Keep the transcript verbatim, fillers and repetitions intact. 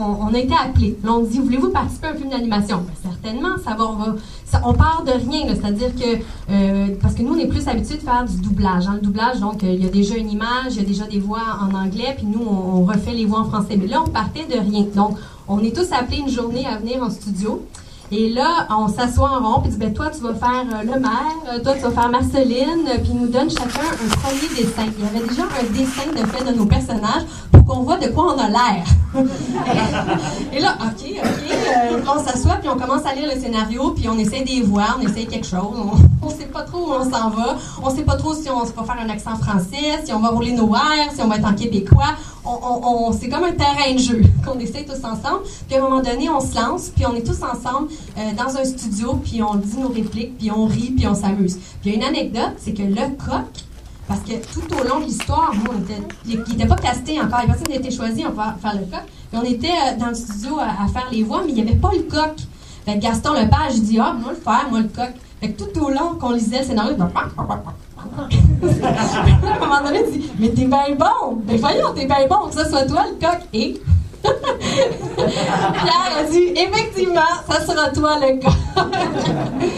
on, on a été appelés. Là, on dit, voulez-vous participer à un film d'animation? Ben, certainement, ça va, on va, ça, on part de rien, là, c'est-à-dire que, euh, parce que nous, on est plus habitués de faire du doublage. Hein, le doublage, donc, il euh, y a déjà une image, il y a déjà des voix en anglais, puis nous, on, on refait les voix en français. Mais là, on partait de rien. Donc, on est tous appelés une journée à venir en studio. Et là, on s'assoit en rond, puis dit, ben toi, tu vas faire euh, le maire, euh, toi, tu vas faire Marceline, euh, puis il nous donne chacun un premier dessin. Il y avait déjà un dessin de fait de nos personnages pour qu'on voit de quoi on a l'air. Et là, OK, OK, euh, on s'assoit, puis on commence à lire le scénario, puis on essaie des voix, on essaie quelque chose. On, on sait pas trop où on s'en va. On sait pas trop si on va faire un accent français, si on va rouler nos airs, si on va être en québécois. On, on, on, c'est comme un terrain de jeu qu'on essaie tous ensemble. Puis à un moment donné, on se lance, puis on est tous ensemble euh, dans un studio, puis on dit nos répliques, puis on rit, puis on s'amuse. Puis il y a une anecdote, c'est que le coq, parce que tout au long de l'histoire, nous, on était, il n'était pas casté encore, il n'y a personne qui a été choisi pour faire le coq. Puis on était euh, dans le studio à, à faire les voix, mais il n'y avait pas le coq. Fait que Gaston Lepage, il dit, ah, moi le faire, moi le coq. Fait que tout au long qu'on lisait le scénario, il dit, à un moment donné, il dit, mais t'es bien bon! Ben voyons, t'es bien bon, que ça soit toi le coq. Et Pierre a dit, effectivement, ça sera toi le coq.